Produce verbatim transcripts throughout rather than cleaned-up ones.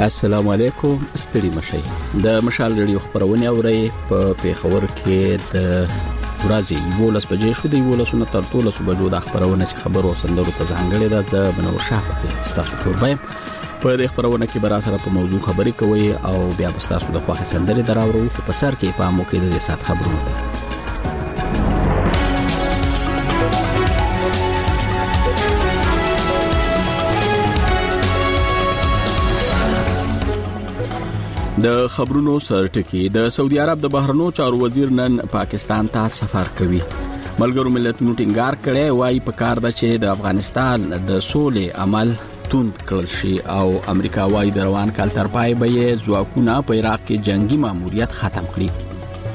السلام علیکم، ستړي مشي. د مشال ریډیو خبرونه اوري په پیښور کې د ورځې یولس بجې شو د یولس نه تر ټولو بجو د خبرونه چې خبرو سندرو ته ځانګړي ده. زه بنور شاه تاسو ته وایم په دې خبرونه کې برا سره په موضوع خبرې کوي او بیا تاسو د خوښ سندري دراوړو په سر کې په مو کې د سات خبرونه ده. د خبرونو سرټکی. د سعودي عرب د بهرنیو چارو وزیر نن پاکستان ته سفر کوي. ملګرو ملتونو ټینګار کړي وایي په کار ده چې د افغانستان د سولې عمل توند کړل شي او امریکا وایي د روان کال تر پای به یې ځواکونه په عراق کې جنگي ماموریت ختم کړي.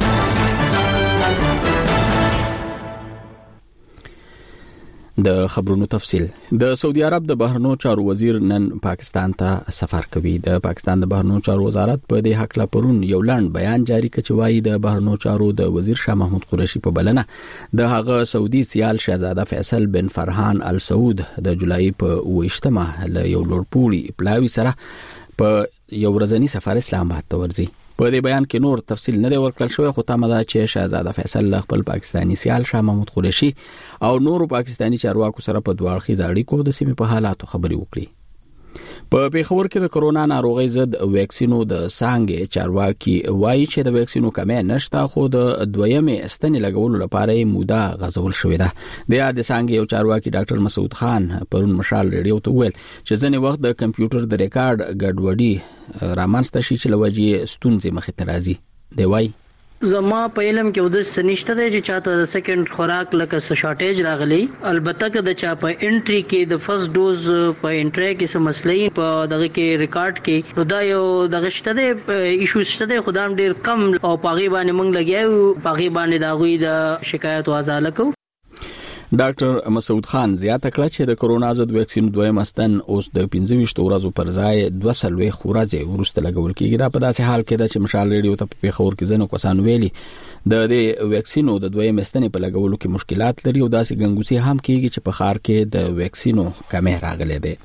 د خبرونو تفصیل. د سعودي عرب د بهرنیو چارو وزیر نن پاکستان ته سفر کوي. د پاکستان د بهرنیو چارو وزارت په دې حق لا پرون یو لاند بیان جاری کړ چې وایي د بهرنیو چارو د وزیر شاه محمود قریشي په بلنه د هغه سعودي سیال شهزاده فیصل بن فرحان ال سعود د جولای په اوویشتمه له یو لوړپوړي پلاوي سره په یو ورځنی سفر اسلام آباد ته ورځي. په دې بیان کې نور تفصیل نه دی ورکړل شوی، خو تمه ده چې شهزاده فیصل خپل پاکستانی سیال شاه محمود قریشي او نورو پاکستانی چارواکو سره په دوه اړخیز اړیکو د سیمې په حالاتو خبرې وکړي. په پیښور کې د کرونا ناروغي ضد ویکسینو د څنګه چارواکي وایي چې د ویکسینو کمه نشته، خو د دویمې ستنې لګولو لپاره موده غځول شوې ده. د یاد څنګه یو چارواکي ډاکټر مسعود خان پرون مشال ریډیو ته ویل چې ځنې وخت د کمپیوټر د ریکارډ ګډوډي رامنځته شي چې لوجې ستونزې مخې ته راځي. دی وایي زما په علم کې ودس سنشته دی چې چاته د سیکنډ خوراک لکه س شارټیج راغلی. البته که د چا په انټری کې د فرست ډوز په انټری کې څه مسلې په دغه کې ریکارډ کې نو دا یو دغه شته دی ایشو شته دی، خدام ډیر کم او پاغي باندې مونږ لګیاو، پاغي باندې دا غوي د شکایت وازاله کو. ډاکټر مسعود خان زیاته کړه چې د کرونا ضد ویکسین دویم استن اوس د پنځه ویشت ورځو پر ځای دوه سلوي خورازه ورسته لګول کېږي. دا په داسې حال کې ده چې مشال ریډیو ته په خبر کې ځنو کسان ویلي د دې ویکسینو د دویم استنې په لګولو کې مشکلات لري او داسې ګنګوسي هم کېږي چې په خار کې د ویکسینو کمه راغلي ده.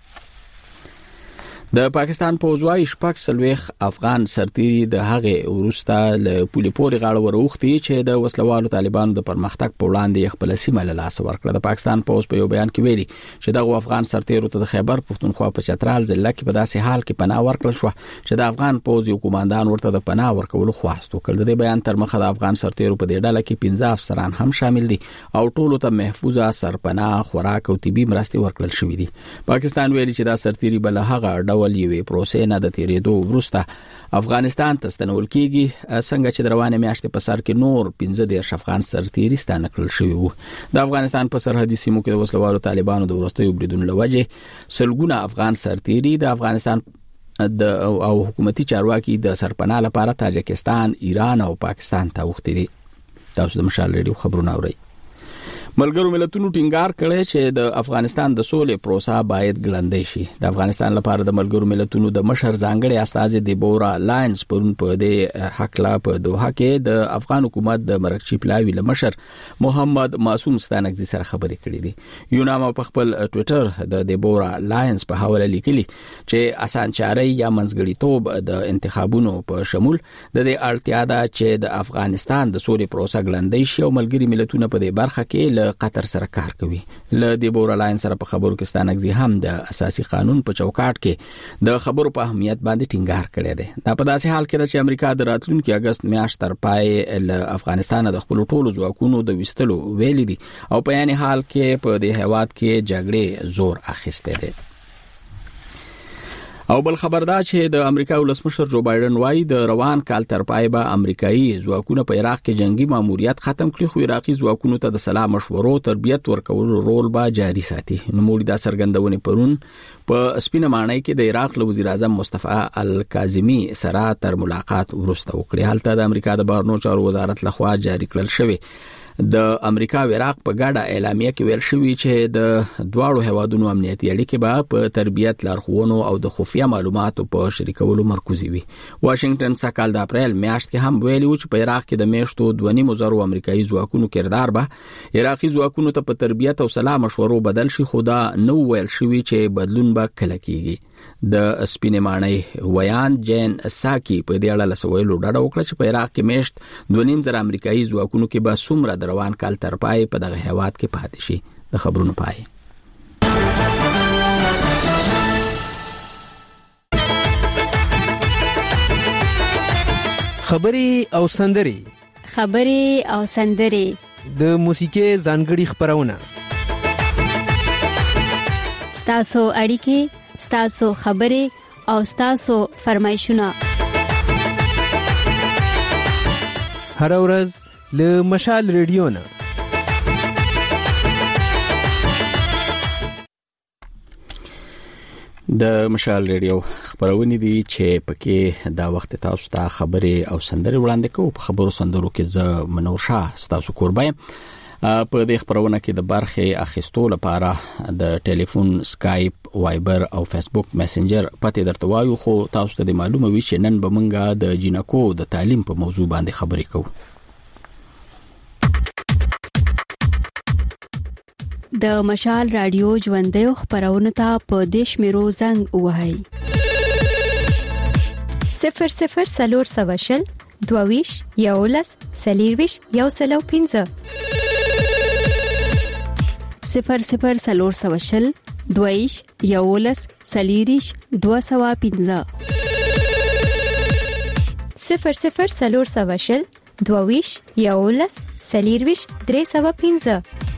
د پاکستان پوځ وايي شپږ سلويخ افغان سرتیري د هغه ورسته له پولي پوري غاړه وروختي چې د وسلوالو طالبانو د پرمختګ په وړاندې خپل سیمه له لاس ورکړه. د پاکستان پوځ په یو بیان کې ویلي چې دغه افغان سرتیرو ته د خیبر پښتونخوا په چترال ضلع کې په داسې حال کې پناه ورکړل شو چې د افغان پوځ یو قوماندان ورته د پناه ورکولو خواست وکړ. د بیان تر مخه د افغان سرتیرو په دې ډله کې پنځه افسران هم شامل دي او ټولو ته محفوظه سرپناه، خوراک او طبي مرستې ورکړل شوې دي. پاکستان ویلي چې دا سرتیري بل هغه ډول یوې پروسې نه د تیریدو وروسته افغانستان ته ستنول کېږي، څنګه چې د روانه میاشتې په سر کې نور پنځه دیرش افغان سرتیري ستانه کړل شوي وو. د افغانستان په سرحدي سیمو کې د وسلوالو طالبانو د وروستیو بریدونو له وجې سلګونه افغان سرتیري د افغانستان د او حکومتي چارواکي د سرپناه لپاره تاجکستان، ایران او پاکستان ته وختي دي. تاسو د مشال ریډیو خبرونه اورئ. ملګرو ملتونو ټینګار کړي چې د افغانستان د سولې پروسه باید ګړندۍ شي. د افغانستان لپاره د ملګرو ملتونو د مشر ځانګړي استاذ دیبورا لاینز پرون په دې حق لا په دوحه کې د افغان حکومت د مرکزي پلاوي له مشر محمد معصوم ستانکزي سره خبرې کړې دي. یو نامه په خپل ټوئیټر د دیبورا لاینز په حواله لیکلي چې اسان چاري یا منځګړیتوب د انتخابونو په شمول د دې اړتیا ده چې د افغانستان د سولې پروسه ګړندۍ شي او ملګري ملتونه په دې برخه کې قطر سره کار کوي. له دیبورا لاین سره په خبرو کې ستانکزي هم د اساسي قانون په چوکاټ کې د خبرو په اهمیت باندې ټینګار کړی دی. دا په داسې حال کې ده چې امریکا د راتلونکي اگست میاشت تر پای له افغانستان د خپل ټولو ځواکونو د وستلو ویلي دي او په یاني حال کې په دې هیواد کې جګړې زور اخیسته دي. او بل خبردار چې د امریکا ولسمشر جو بایدن وايي د روان کال تر پای به امریکایي ځواکونه په عراق کې جنگي ماموریت ختم کړي، خو عراقي ځواکونو ته د سلا مشورو تربیت ورکولو رول به جاري ساتي. نو موږ دا سرګندونه پرون په سپینه معنی کې د عراق له وزیر اعظم مصطفی الکاظمی سره تر ملاقات ورسته وکړي. حالته د امریکا د بهرنیو چارو وزارت لخوا جاری کړل شوی د امریکا او عراق په ګډه اعلامیه کې ویل شوی چې د دواړو هیوادونو امنیتي اړیکې به په تربیت، لارښوونو او د خفیه معلوماتو په شریکولو مرکزي وي. واشنگټن سکهال د اپریل میاشت کې هم ویلي و چې په عراق کې د میاشتو دوه نیم زره امریکایي ځواکونو کردار به عراقي ځواکونو ته په تربیت او سلا مشورو بدل شي، خو دا نو ویل شوی چې بدلون به کله کیږي. د سپینې ماڼۍ ویان جین ساکی په دې اړه لسویلو ډاډه وکړه چې په عراق کې میشت دوه نیم زره امریکایي ځواکونو کې به څومره د روان کال تر پای په دغه هیواد کې پاتې شي. د خبرونو پای. خبري او سندري خبري او سندري د موسیقي ځانګړي خبرونه ستاسو اړیکې ستاسو خبري او ستاسو فرمایشونه هر ورځ له مشال ریډیو نه. د مشال ریډیو خبرونه دي چې پکې دا وخت تاسو ته خبري او سندري وړاندې کوو. په خبرو سندرو کې زه منور شاه تاسو قربای. په دې خبرونه کې د برخې اخیستو لپاره د ټلیفون، سکایپ، وایبر او فیسبوک میسنجر پته درته وایو، خو تاسو ته معلومه وي چې نن به مونږه د جینکو د تعلیم په موضوع باندې خبرې کوو. د مشال رادیو ژوندۍ خبرونه ته په دیش میرو زنګ وهاي صفر صفر سلور سواشل دوویش یولس سلیرویش یو سلو پینزه صفر صفر سلور سواشل دوویش یولس سلیریش دو سوا پینزه صفر صفر سلور سواشل دوویش یولس سلیرویش درې سوا پینزه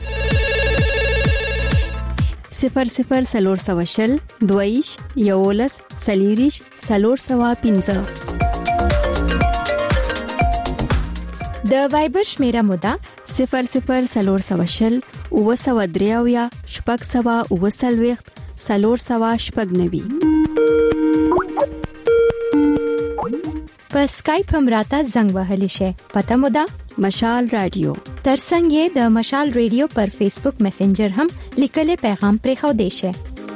صفر صفر سلور سواشل دویش یولس سلیریش سلور سوا پینزه. د وایبر شمیره مودا صفر صفر سلور سواشل او سوا دریاویا شپږ سوا او سلويخت سلور سوا شپږ نوي. په سکایپ هم راته زنګ وهلی شي. پته مودا مشال رادیو. ترڅنګ د مشال رادیو پر فیسبوک میسنجر هم لیکل پیغام پرې خو دی شي.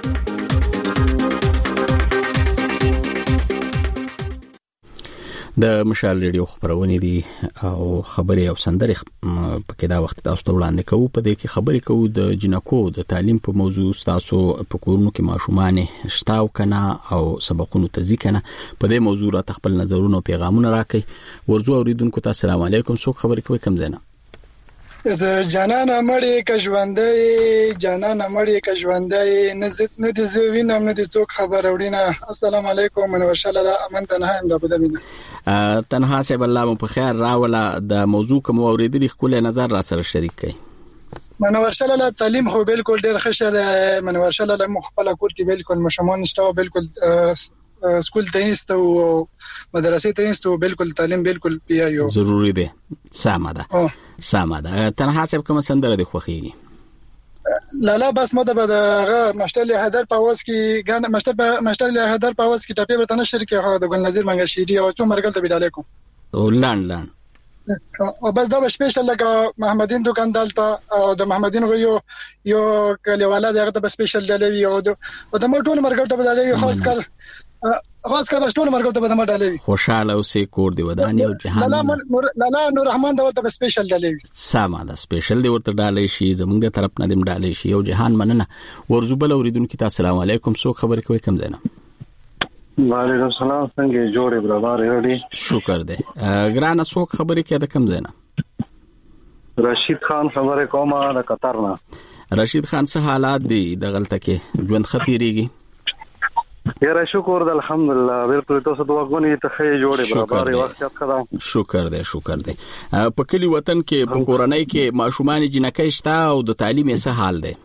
د مشال ریډیو خبرونه دي او خبري او سندري په کې دا وخت تاسو ته وړاندې کوو. په دې کې خبرې کوو د جنکو د تعلیم په موضوع. تاسو په کورونو کې ماشومان شتاو کنه او سبقونو ته ځکنه په دې موضوع را خپل نظرونه او پیغامونه راکړي. ورځو اوریدونکو ته السلام علیکم. څوک خبرې کوي کم زنه؟ جانان امړې ک ژوندې جانان امړې ک ژوندې نزت نه دي زوینم نه دي څوک خبر اورینه. السلام علیکم منور شاله امن تنها ام د بدمینه تنها سه الله مو په خیر راوله. د موضوع کوم اوریدلی خپل نظر را سره شریک کړئ. منور شاله تعلیم خو بالکل ډیر ښه ده. منور شاله مخبل کور کې بالکل مشمون نشته، بالکل سکول ته ایست او مدرسې ته ایست او بالکل تعلیم بالکل پیایو ضروری ده. سمه ده سمه ده. تنها سه کوم سندره دی خوخیږي؟ لالا بس مده به دغه مشتل هدر پاوس کې غن مشتل مشتل هدر پاوس کې ټاپي ورته نشر کې هغه د ګل نظیر منګ شيدي او څو مرګل ته بيداله کوم او لان لان او بس دا سپیشل لکه محمدین دکاندار ته او د محمدین غو یو کلیواله دغه ته سپیشل دلوي او د مو ټول مرګل ته بدلوي. خاص کر خاص کر ټول مرګل ته بدمه دلوي. خوشاله او سې کور دی ودانې او جهان لالا لالا نور رحمان دا ته سپیشل دلوي. سامان دا سپیشل دی ورته ډالې شي زمونږ د طرف نه دیم ډالې شي او جهان مننه. ورزوبل اوریدونکو ته السلام علیکم. څوک خبرې کوي کم زنه؟ وعلیکم السلام. څنګه جوړې برابر یې؟ شکر دی. ګرانه څوک خبرې کوي د کم زنه؟ رشید خان خبرې کومه د قطر نه. رشید خان څه حالات دي د غلطه کې ژوند خطرېږي؟ یاره شکر د الحمدلله بالکل تاسو دوا غونې ته خې جوړې برابر وخت کړه. شکر دی شکر دی. په کلی وطن کې په کورنۍ کې ماشومان جنکې شته او د تعلیم یې څه حال دی؟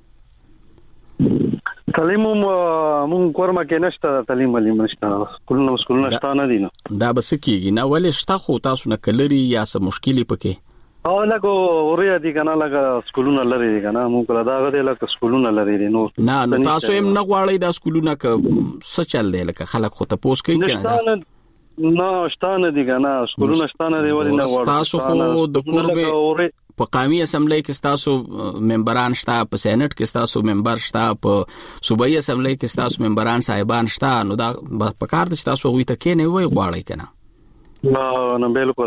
تعلیم مون کورما کې نشته. تعلیم ولې نشته؟ سکولونه سکولونه شته نه دي. دا بس کېږي نه ولې شته خو تاسو نه کلري یا څه مشکلې پکې؟ او لکه اوریا دي کنه لکه سکولونه لري دي کنه مون کله دا غوډه لکه سکولونه لري دي. نو نه نو تاسو هم نه غواړئ دا سکولونه ک څه چل دی لکه خلک خو ته پوس کوي کنه؟ نه شتانه دي کنه سکولونه شتانه دی ولې نه غواړئ؟ تاسو خو د قربه په قومي اسمبلی کې تاسو ممبران شته، په سېنات کې تاسو ممبر شته، په صوبایي اسمبلی کې تاسو ممبران صاحبان شته. نو دا په کار د تاسو غوي ته کې نه وای غواړئ کنه؟ نه نه بالکل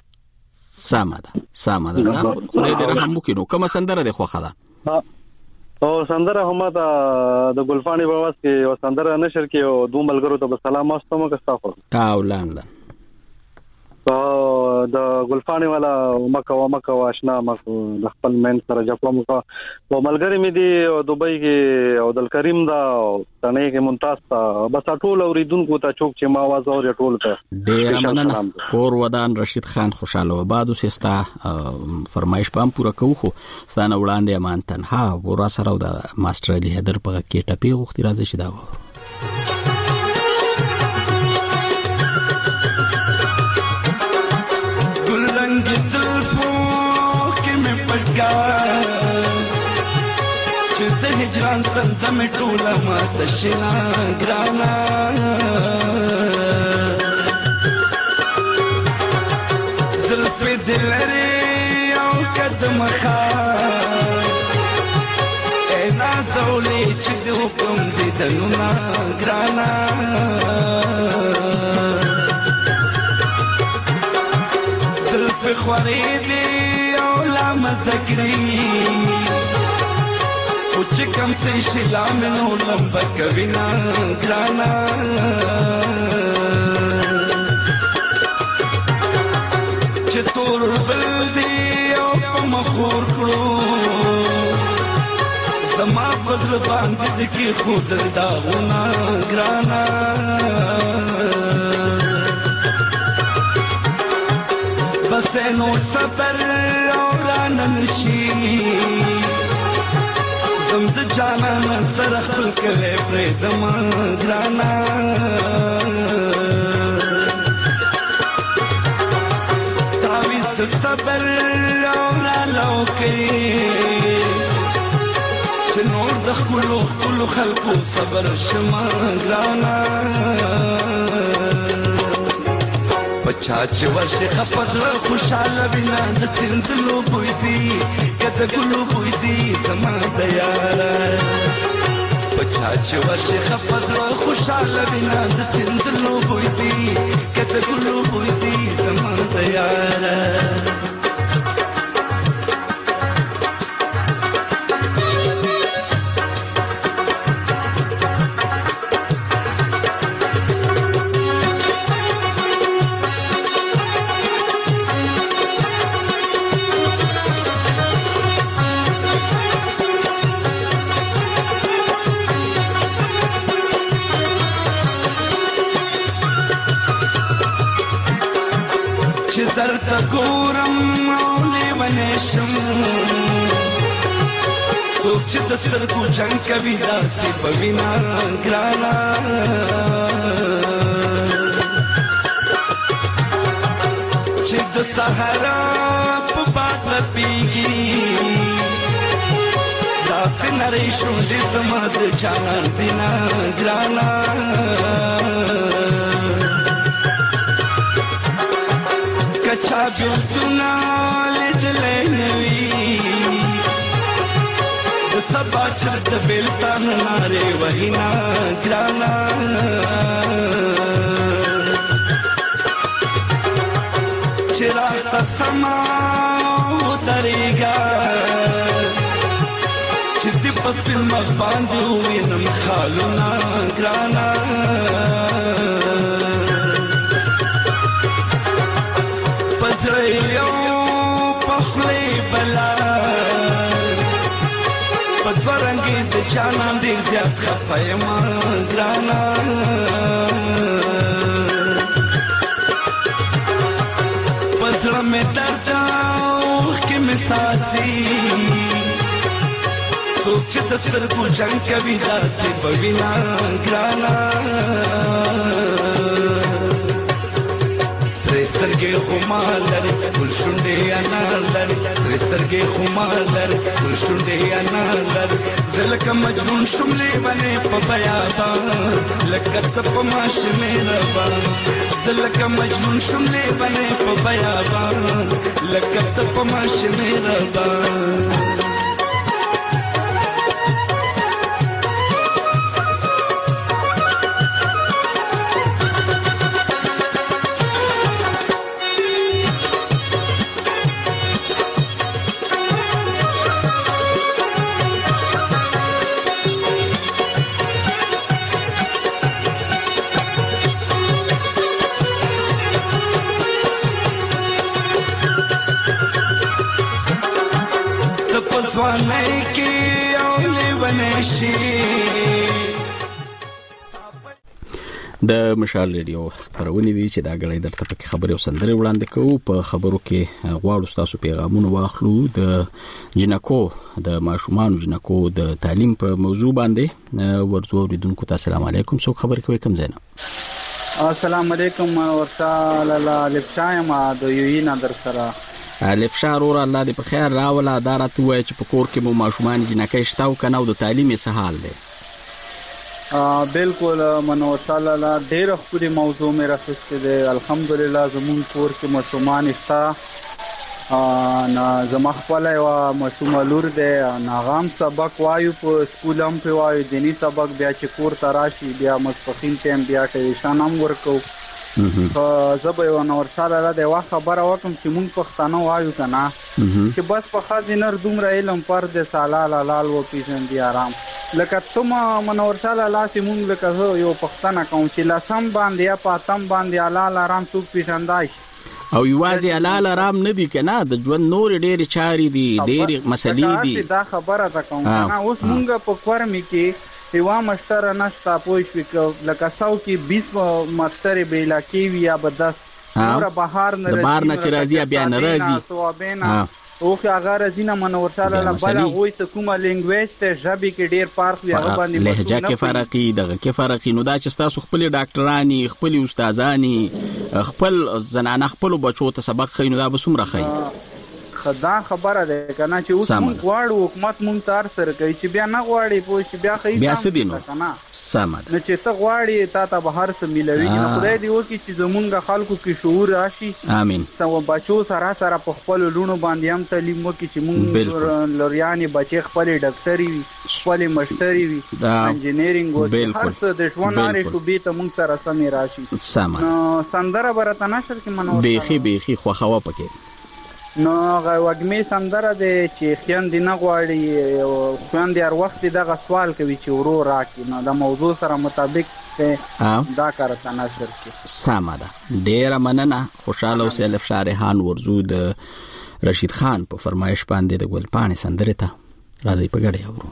سامان ده سامان ده. خدای دې رحم وکړي. کومه سندره ده خوخه ده؟ او سندره هم دا د ګلفانی بواس کې او سندره نشر کې او دوه ملګرو ته سلام واستوم که تاسو تا ولاندا او د ګلفانی والا مکه و مکه واشنا مکه د خپل من سره جپم کا او ملګری مې دی دوبۍ کې او دل کریم دا تنه کې ممتاز تا بس ټول اوریدونکو ته چوک چې ما आवाज اور ټول ته ډیر مننه کور ودان رشید خان خوشاله وباد سستا فرمایش پام پورا کوو خو ستانه وړاندې امان تنها ورا سره د ماستر علي حیدر په کې ټپي غوښتي راځي شي دا هجران تندم ټوله ما تشنا ګرانا زلف دلري او قدم خان انا زولي چې د حکم دې دنونا ګرانا زلف خوري دې او لا مزګري چې کم سي شلا منو لمبا کوینا ګرانا چې تور بل دی او مخور کړو سما بدل باندې کې خود داونا ګرانا بس نو صبر او نشي زمد جانا سره خپل کله پرې دما ګرانا تعویز د صبر او لوکي چې نور د خپل خپل خلقو صبر شما ګرانا پچا چې ورشه خپزړه خوشاله وینا د سنځلو پويسي کته ګلو پويسي سما تیار پچا چې ورشه خپزړه خوشاله وینا د سنځلو پويسي کته ګلو پويسي سما تیار درته ګورم او لیونشم څوک چې د سترګو جنګ کوي داسې په وینا ګرانا چې د صحرا په باد لپیږي داسې نری شونډې زما د جانان دینا ګرانا کچا بیلتونا لیدلے نوی د سبا چرد بیلتان نارے وحینا گرانا چراغ تا سما اتریگا چی دی پس پل مغبان دیوی نم خالونا گرانا پزړیو پخلی بلا پدورنګي د چانان دې زیات خپایم ګرانا پزړه مې درد اوخ کې مساسي څوک چې د سترګو جنګ کوي داسې په وینا ګرانا سرسترګې خمار لري ټول شونډې انار لري سرسترګې خمار لري ټول شونډې انار لري زه لکه مجنون شوم لیونې په بیابان لکه ته په ماشومې ربان زه لکه مجنون شوم لیونې په بیابان لکه ته په ماشومې ربان ځوانۍ کې او لیونی شي. د مشال ریډیو خبرونه دي چې دا غړي درته په خبرو سندري وړاندې کوو. په خبرو کې غواړو تاسو پیغامونه واخلو د جنکو د ماشومان جنکو د تعلیم په موضوع باندې. ورځو اوریدونکو ته السلام علیکم. څوک خبر کوي کوم ځای نه؟ السلام علیکم ورته لاله لپشایم د یوینا در سره الف شهر اور الله دې په خیر راولا دارته وای چې په کور کې مو ماشومان جنکه شتاو کنه او د تعلیم سهال دی. بالکل منور تعالی ډېر خوري موضوع مې راخسته ده. الحمدلله زمون کور کې ماشومان استا نا زما خپل یو ماشوم لور ده ناغام سبق وایو په سکول هم په وایو دینی سبق بیا چې کور تراشي بیا مصفخین ټیم بیا ټیشن هم ورکو. زبې و نور تعالی د واخ خبره وکم چې مونږ پښتانه وایو کنه چې بس په خاطر دومره علم پر د سالال لال و پیژن دی آرام لکه ثم منور تعالی لاسې مونږ لکه یو پښتانه کوم چې لاسم باندې یا پاتم باندې علال آرام څوک پیژندای او یوازې علال آرام نه دی کنه د ژوند نور ډېر چاري دي ډېر مسلې دي. دا خبره تا کوم کنه اوس مونږ په کورمې کې یو مشتر نشتا پوه شو لکه ساو کې بیس مشتر بیلا کې یا بدس نور بهار نه د بهار نه چې راځي بیا نه راځي او هغه رزینه منور تعالی بلا وای ته کومه لینګویج ته ژبې کې ډیر فرق وي هغه باندې لهجه کې فرقي دغه کې فرقي نو دا چې تاسو خپل ډاکټرانی خپل استادانی خپل زنانه خپل بچو ته سبق خینو دا به څومره خی خدا خبره ده کنه چې اوس موږ غواړو حکومت مونږ تار سره کوي چې بیا نه غواړي پوه چې بیا خی بیا څه دینو سمه نه چې ته غواړي تا ته به هر څه ملوي خدای دې وکړي چې زمونږ خلکو کې شعور راشي. امين. سو بچو سره سره په خپل لونو باندې هم تعلیم وکړي چې مونږ لورياني بچي خپل ډاکټري وي خپل مشتري وي انجینرینګ وي هر څه د ژوند لري شو به ته مونږ سره سمې راشي. سمه نو سندره برته نشر کې منو بيخي بيخي خو خوا پکې نو غوږمې سندره د چې خیان دی نه غواړي خیان دی هر وخت دغه سوال کوي چې ورو راکې نو د موضوع سره مطابق دا کار ته نشر کې سمه ده. ډېر مننه. خوشاله اوسې الف شارحان ورزو د رشید خان په فرمایش باندې د ګلپانې سندره ته راځي په ګډه اورو.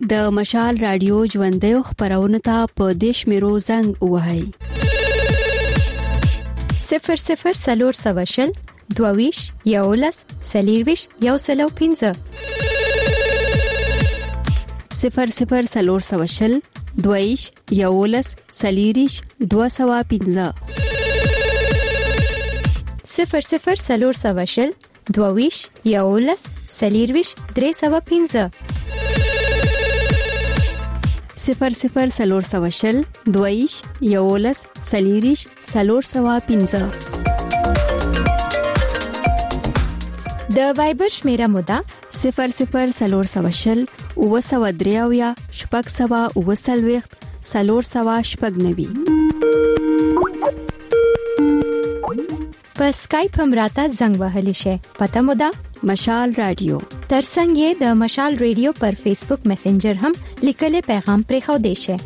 د مشال رادیو ژوندۍ خبرونه ته په دیش میرو زنګ وهاي صفر صفر سلور سواشل دوویش یولس سلیرویش یو سلو پینزه صفر صفر سلور سواشل دوویش یولس سلیریش دو سوا پینزه صفر صفر سلور سواشل دوویش یولس سلیرویش درې سوا پینزه صفر صفر سلور سواشل دوویش یولس سلیریش سلور سوا پینزه د وایبر شمیره مودا صفر صفر سلور سواشل او سوا دریاویا شپږ سوا او سلويخت سلور سوا شپږ نوي په سکایپ هم راته زنګ وهلی شي پته مودا مشال رادیو ترڅنګ یې د مشال رادیو پر فیسبوک میسنجر هم لیکل پیغام پرې خو دی شي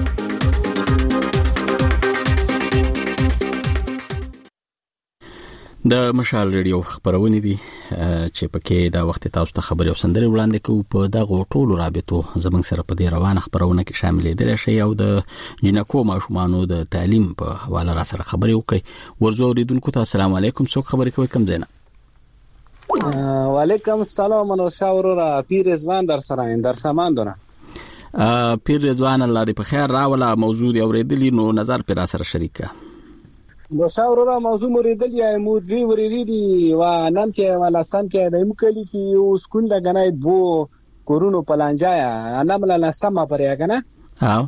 د مشال رادیو خبرونه دي چې پکې دا وخت تاسو ته خبري او سندري وړاندې کوو په دغه ټولو رابطو زمنګ سره په دې روانه خبرونه کې شامل دي شي او د جنکو ماشومانو د تعلیم په حواله را سره خبري وکړي ورزو اوریدونکو ته السلام علیکم څوک خبري کوي کوم ځای نه وعلیکم السلام نو شاورورا پیر رضوان در سره در سماندونه پیر رضوان الله دې په خیر راولا موضوع دی اوریدلی نو نظر پر سره شریکه نو شاورورا موضوع موریدل یا مودوی وریدي و نن کې ولا سم کې د مکلی کې یو سکون د غنای دو کورونو پلانجایا ناملا نه سم پریا کنه ها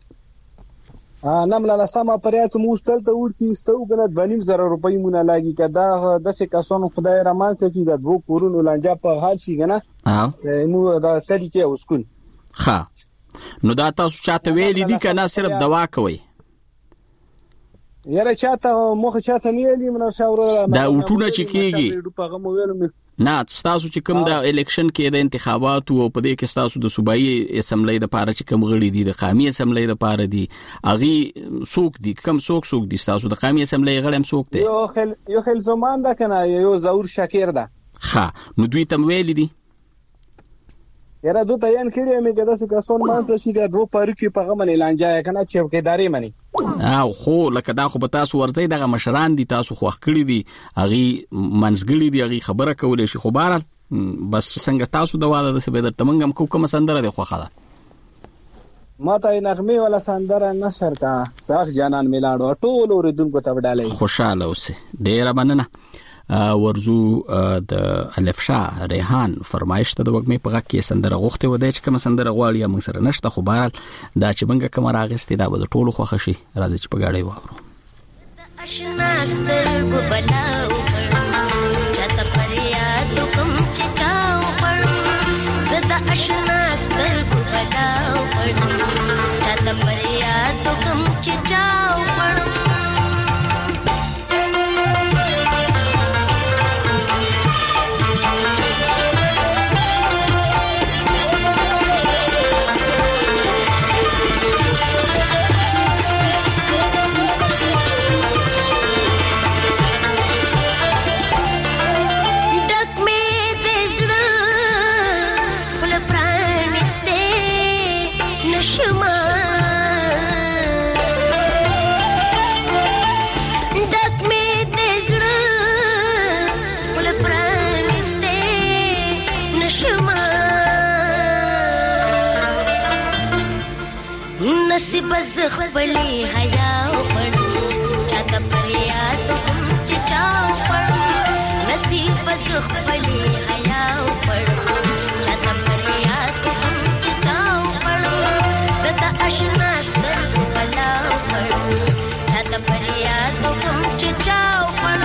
ا ناملا نه سم پریا ته موستل ته ورکی ستو کنه دونیم زره روپۍ مونږه لاګي کدا د څه کسانو خدای رحمت ته کې د دو کورونو لانجا په حال شي کنه ها نو دا کلی کې وسکون ها نو دا تاسو چاته ویل دي کنه صرف دوا کوي یاره چاته مخه چاته نیلی منو شاورورا دا وټونه چې کیږي نه تاسو چې کوم د الیکشن کې د انتخاباتو او په دې کې تاسو د صوبایي اسمبلی د پاره چې کوم غړي دي د قومي اسمبلی د پاره دي اغي څوک دي کوم څوک څوک دي تاسو د قومي اسمبلی غړي هم څوک دي یو خل یو خل زمان ده کنه یو زور شاکر ده ها نو دوی تم ویل دي یاره دوی ته یان کړي مې کدا څه کسون مانته شي دا دوه پاره کې په غمن لانجا کنه چوکیداری منی او خو لکه دا خو به تاسو ورځي دغه مشران دي تاسو خوښ کړی دي اغي منځګړي دي اغي خبره کولې شي خو بهر بس څنګه تاسو د واده د سبه در تمنګم کو کوم سندره دی خوخه ما ته نغمه ولا سندره نشر کا ساخ جانان میلاړو ټول اوریدونکو ته وډالې خوشاله اوسه ډیر مننه ورزو د الفشا ریحان فرمایش ته د وګمې په غږ کې سندره غوښته و د چې کوم سندره غواړي موږ سره نشته خو بهر دا چې موږ کوم راغستې دا به ټولو خوښ شي راځي چې په گاډي وورو آشنا سترګو بلاو چاته فریاد کوم چې چاو پړ زدا آشنا سترګو بلاو پړ چاته فریاد کوم چې چاو پړ نصیب زخبلی حیا پړ چاته فریاد کوم چې چاو پړ نصیب زخبلی حیا پړ چاته فریاد کوم چې چاو پړ زتا آشنا سترګو بلاو پړ چاته فریاد کوم چې چاو پړ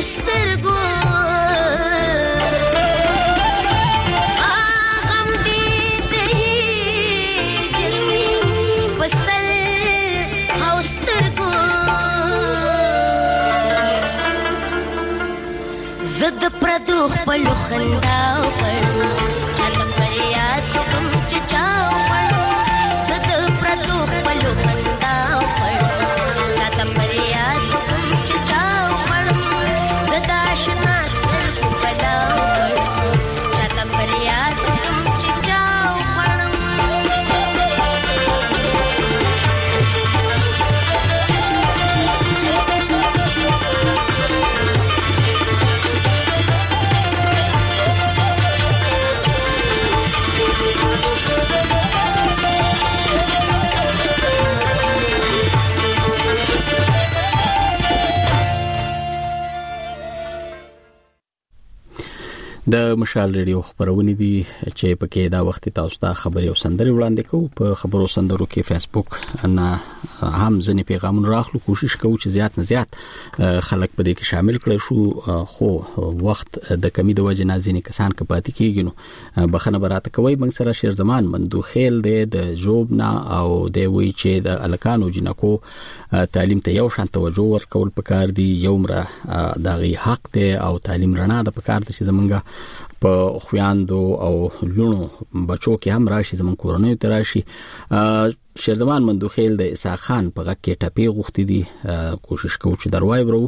سترګو غم دې د هجر په سر او سترګو زه د پردو خپلو خنداو کړم چاته فریاد کوم چې چا وکړم زه د پردو خپلو خنداو کړم چاته فریاد کوم چې چا وکړم زه د اشنا سترګو بلاو کړم چاته فریاد کوم چې چا وکړم د مشال ریډیو خبرونه دي چې پکې دا وخت تاسو ته خبري او سندري وړاندې کوو په خبرو سندرو کې فیسبوک نه هم ځنې پیغامونه راخلو کوشش کوو چې زیات نه زیات خلک په دې کې شامل کړي شو خو وخت د کمی د وجه نه ځینې کسان کپاتې کېږي نو بخنه براته کوي موږ سره شیر زمان مندو خیل دی د جوبنا او دی وی چې د الکانو جنکو تعلیم ته یو شان توجه ورکول پکار دي یو مره دغه حق دی او تعلیم رڼا د پکار دي چې زمونږه په خوياندو او لونو بچو کې هم راشي زمون کورنۍ ته راشي شیر زمان مندو خیل د اسحاق خان په غږ کې ټپي غوښتي دي کوشش کوو چې دروای برو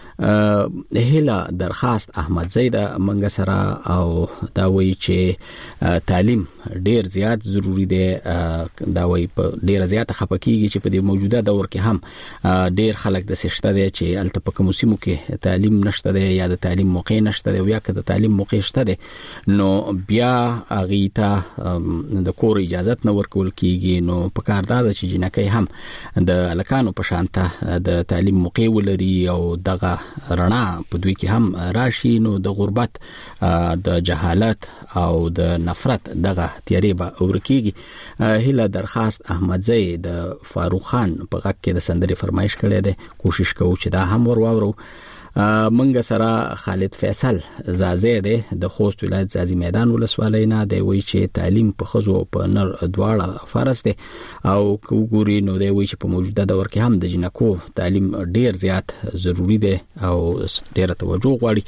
هله درخواست احمد زید منګ سره او دا وی چې تعلیم ډیر زیات ضروری دی دا وی په ډیر زیات خپکیږي چې په دې موجوده دور کې هم ډیر خلک د سشته دي چې الته په کوم سیمو کې تعلیم نشته دی یا د تعلیم موقع نشته دی یا که د تعلیم موقع شته دی نو بیا اغیتا د کور اجازه نه ورکول کیږي نو په کار دا چې جنکې هم د الکانو په شانته د تعلیم موقع ولري او دغه رڼا په دوی کې هم راشي نو د غربت د جهالت او د نفرت دغه تیاری به ورکیږي هله درخواست احمد زید د فاروق خان په غږ کې د سندري فرمایش کړي دي کوشش کوو چې دا هم ورواورو منګ سره خالد فیصل زازه دی د خوست ولایت زازی میدان ولسوالۍ نه دی وی چې تعلیم په خزو په نر دواړه فرض دی او وګوري نو دی وی چې په موجوده دور کې هم د جنکو تعلیم ډیر زیات ضروری دی او ډیر توجه غواړي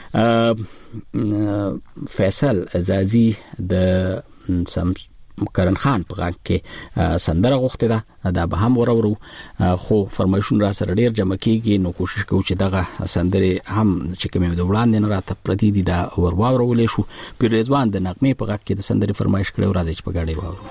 فیصل زازی د سم کرن خان په غږ کې سندره غوښته ده دا به هم ورورو خو فرمایشون را سره ډیر جمع کیږي نو کوشش کوو چې دغه سندره هم چې کومه د وړاندې نه راته پردي دي دا ورواورولې شو پیر رضوان د نغمه په غږ کې د سندره فرمایش کړو راځي چې په غاړي واورو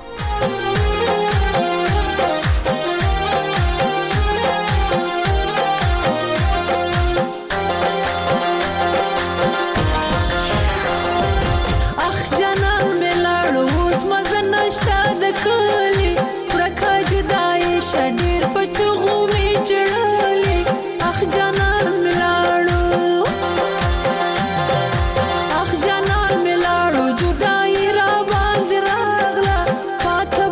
شډیر پچغو می چړلې اخ جانان ملاړو اخ جانان ملاړو جدای را باندې راغلا پات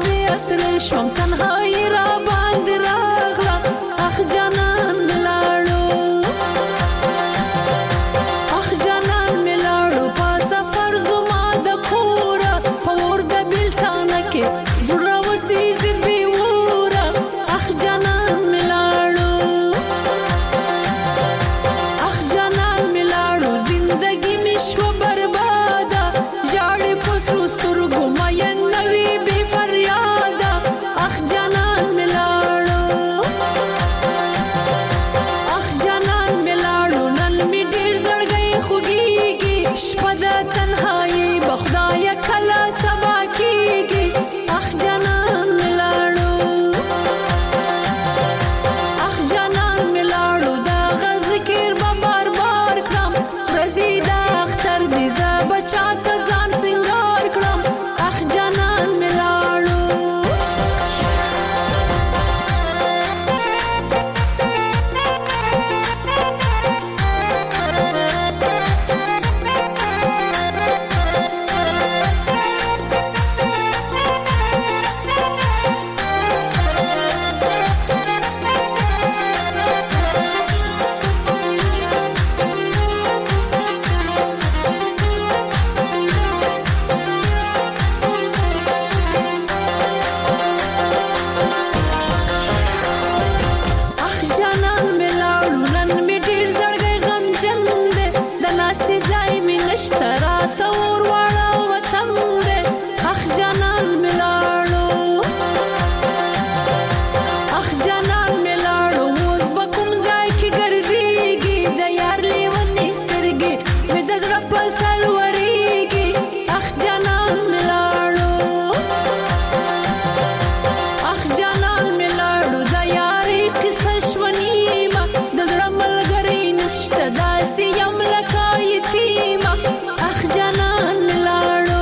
داسې یم لکه یتیمه اخ جانان مې لاړو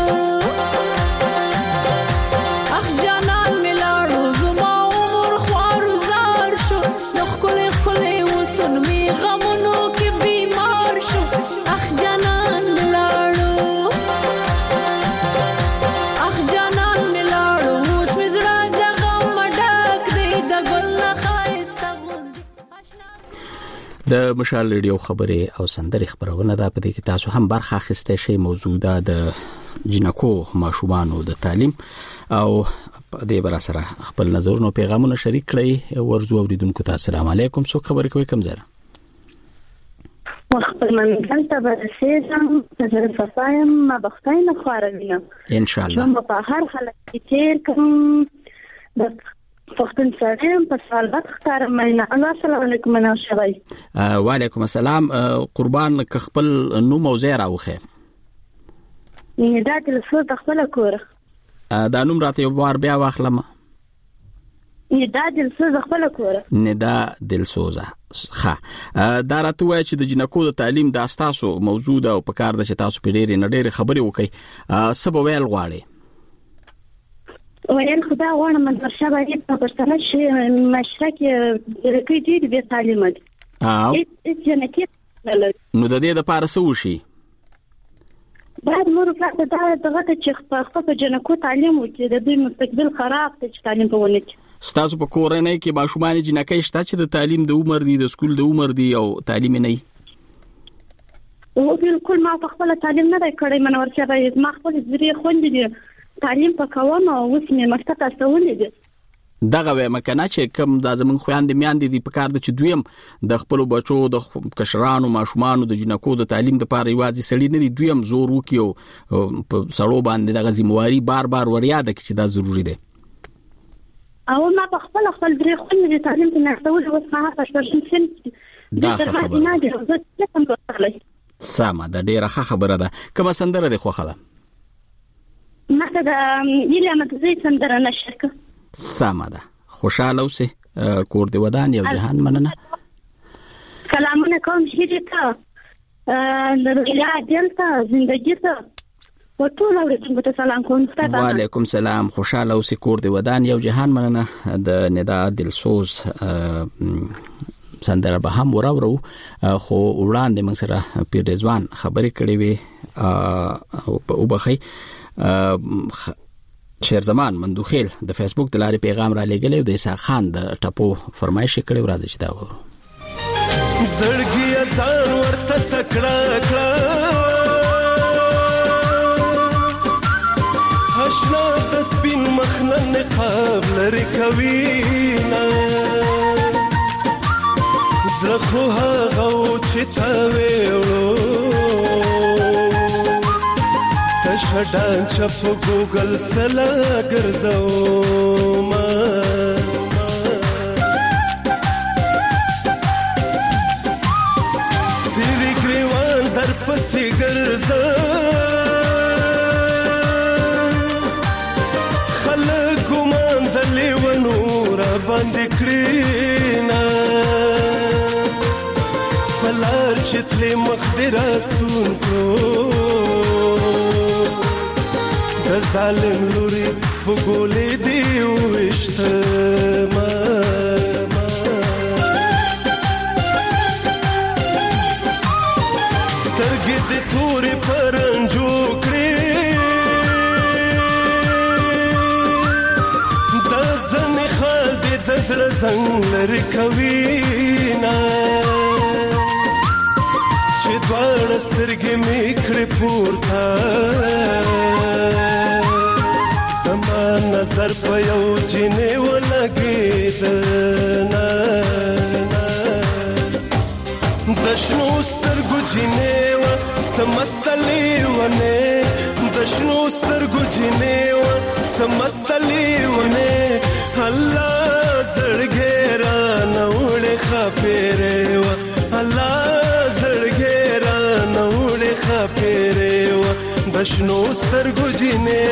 اخ جانان مې لاړو زما عمر خوارو زار شو د ښکلې ښکلې وسن مې غمونو کې بیمار شو اخ جانان مې لاړو اخ جانان مې لاړو اوس مې زړه د غم ډک دی د ګل نه ښایسته غوندې د مشال ریډیو خبرې او سندرې خبرونه ده په دې کې تاسو هم برخه اخیستئ شئ. موضوع ده د جنکو ماشومانو د تعلیم او په دې بر سره خپل نظرونه او پیغامونه شریک کړئ. ورزو اوریدونکو ته السلام علیکم. څوک خبرې کوي کوم ځای؟ وخت من دلته به رسېږم زه صفایم ما بختای نه خوارم ان شاء الله زه په هر حالت کې تیر کوم د پښتون سره په سوال وخت ختاره مینه. السلام علیکم انا شوي. وعلیکم السلام. قربان ک خپل نو موزه راوخه نه دا د څو خپل کور دا نوم راته یو بار بیا واخلم. نه دا د څو خپل کور نه دا دلسوزه ښه دا راته وای چې د جنکو د تعلیم د اساسو موضوع ده او په کار د چې تاسو په ډېرې نه ډېرې خبرې وکړي. سبا ویل غواړي ویل خدا غواړم من ورشبه یې په پښتنه شي مشرک کې دې د تعلیم دي او اې جنکې نو د دې د پاره څه وشي بعد مور فلته دا دغه چې خپل جنکو تعلیم وکړي د دوی مستقبل خراب ته چې تعلیم په ونه کې ستاسو په کورنۍ کې ماشومان جنکې شته چې د تعلیم د عمر دي د سکول د عمر دي او تعلیم نه وي؟ او بالکل ما په خپل تعلیم نه کړی من ورته ما خپل ځری خوندې دي تعلیم په کوم او اوس مې مکتب ته استولې دي دغه وې مکنه چې کوم د زمون خويندې میاندې دي په کار د چې دویم د خپل بچو د کشرانو ماشومانو د جنکو د تعلیم لپاره یوازې سړی نه دي دویم زور وکيو په سړو باندې دغه ذمہواری بار بار وریاده کې چې دا ضروری دی. او ما په خپل خپل درې خوندې تعلیم ته استولې اوس ما په شپږم سن دا خبره نه دي زه څه کوم سمه دا ډیره ښه خبره ده. کومه سندره دی خوخه ده؟ ماته د یله متزي سندره نشکه. سمه ده. خوشاله اوسه. کور دی ودان یو جهان مننه. سلامونه کوم شي ته د غلا دلته زندگی ته ورته اوریدم ته سلام کوم. وعلیکم السلام. خوشاله اوسه. کور دی ودان یو جهان مننه. د ندا دلسوز سندره به هم وراورو خو وړاندې موږ سره پیر رضوان خبرې کړې وي او بخي شیر زمان مندوخیل د فیسبوک د لارې پیغام را لګلې د عیسی خان د ټپو فرمایش کړي ورازي چې دا و زړګي ځان ورته تکړه کړه آشنا د سپین مخنه نقاب لري کوي نه زړه خو هغه چې تا وېړو تشهدان چپ ګوګل سلا ګرځو ما سری ګریوان در پسې ګرځو خلک ګمان د لیونو را باندې کړینا فلار چتلې مخدرا سون کو د ظالم لوري وګولې دی وشته ما سترګې دې تورې پرنجو کړې د ځنې خال دې د زړه زنګ لرې کوي نه چې دواړه سترګې مې کړې پورته زما نظر په یو جنې ولګېد نه د شنو سترګو جنې وه سمستلې ونې د شنو سترګو جنې وه سمستلې ونې الله زړګې رانه وړې ښاپېرې وه الله زړګې رانه وړې ښاپېرې وه د شنو سترګو جنې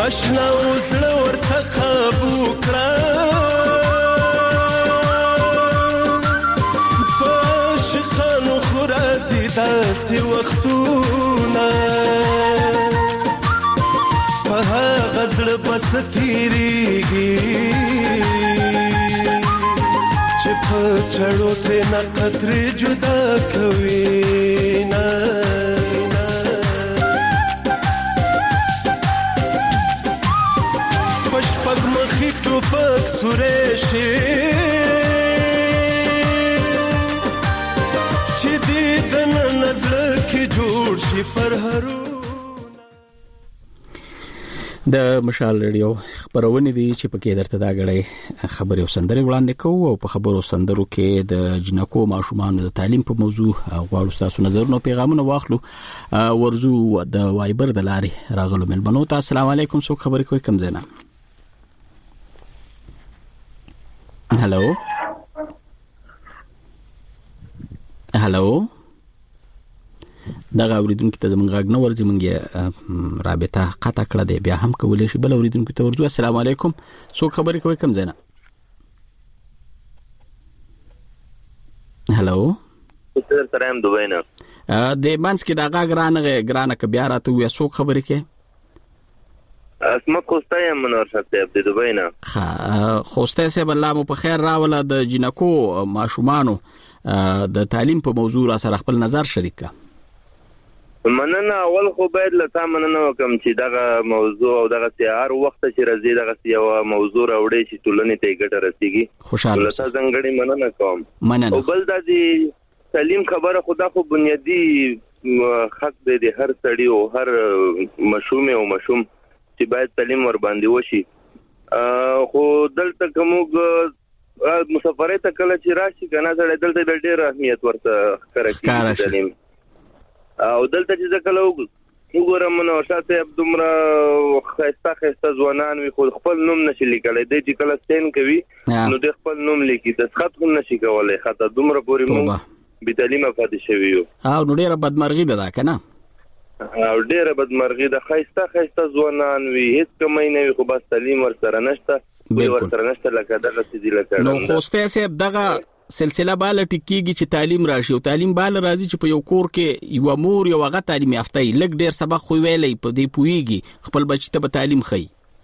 آشنا وزړه ورته قابو کړه په عاشقانو خو راځي داسې وختونه په هغه زړه بس تېرېږي چې په چړو ترېنه قطرې جدا کوي نه په شپږ مخي ټوپک سوری شي چې دې دننه زړه کې جوړ شي پرهرو د مشال ریډیو خبرونه دي چې پکې درته دا غړې خبرې او سندرې وړاندې کوو او په خبرو سندرو کې د جنکو ماشومان د تعلیم په موضوع غواړو تاسو نظرونه پیغامونه واخلو ورزو د وایبر د لارې راغلو ملبنو ته السلام علیکم څوک خبرې کوي کوم ځای نه هالو هالو دا اوریدونکو ته زمونږ غږ نه ورځي مونږه رابطه قطع کړه دی بیا هم کولای شي بل اوریدونکو ته ورځو السلام علیکم څوک خبرې کوي کوم ځای نه هالو ستر سره هم دوی نه د مانس کې دا غږ رانه ګرانه ک بیا راته وې څوک خبرې کوي اسمه کوسته منور شته د دوی نه ها خوسته سه بل مو په خیر راوله د جنکو ماشومانو د تعلیم په موضوع را سره خپل نظر شریک کا مننه اول خو باید لته مننه وکم چې دغه موضوع او دغه هر وخت چې راځي دغه یو موضوع راوړي چې ټولنې ته ګټه رسیږي خوشاله لته څنګه مننه کوم مننه او بل د تعلیم خبره خدا خو بنیادی حق دی د هر سړی او هر مشوم او مشوم چې باید تعلیم ور باندې وشي خو دلته کومګ مسافرې ته کله چې راشي کنه سره دلته د ډېر اهمیت ورته ښکاره تعلیم او دلته چې کله وګورم نو شاته عبدالمره خسته خسته ځوانان وي خو خپل نوم نشي لیکلای د چې کله سین کوي نو د خپل نوم لیکي د خط هم نشي کولای خاطر دومره پورې مو به تعلیم افاده شوی او نو ډېر بدمرغي ده کنه او ډېر بدمرغي ده خسته خسته ځوانان وي هیڅ کمای نه وي خو بس تعلیم ورسره نشته ورسره نشته لکه دغه سيدي لکه نو خوسته سه دغه سلسله بالا ټکیږي چې تعلیم راشي او تعلیم بالا راځي چې په یو کور کې یو مور یو هغه تعلیم یافته لګ ډیر سبق خو ویلې په دې پويږي خپل بچی ته به تعلیم خي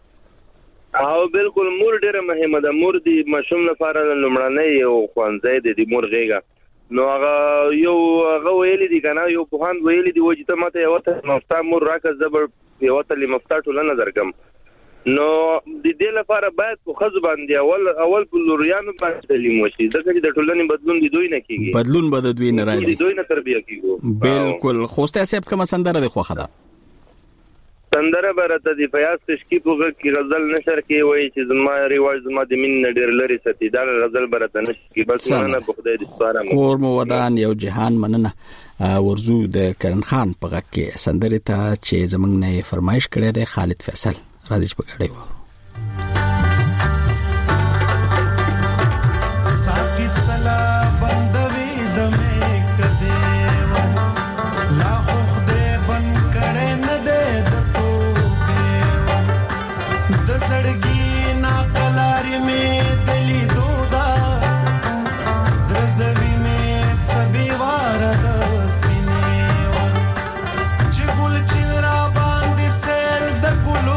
او بالکل مور ډیره مهمه ده مور دی مشوم لپاره لمړنۍ یو خوانځي د مور غېګه نو هغه یو هغه ویلې دي کنه یو په هان ویلې دی چې ته ماته یو ته مفتا مور راکړه زبر یو ته لمفتا ټول نه درکم نو د دې لپاره باید په خځ باندې اول اول په لوريانو باندې تعلیم وشي ځکه چې د ټولنې بدلون دی دوی نه کیږي بدلون به د دوی نه راځي دوی نه تربیه کیږي بالکل خوسته صاحب کوم سندره د خوخه ده سندره برته دی فیاض تشکی په کې غزل نشر کې وایي چې زما ریواج زما د مين ډېر لري ستې دا غزل برته نشي کې بس مننه په خدای دې سپارم کور مو ودان یو جهان مننه ورزو د کرن خان په غږ کې سندره ته چې زمنګ نه فرمایش کړی دی خالد فیصل راځي په غړې و ساقي سلا بندوي د مې کده و لا خو دې بن کړه نه دې د تو د سړګي نا کلاري مې دلی دودا د زوی مې سبي وار د سینې و چې ګل چې را باندې سر د ګلو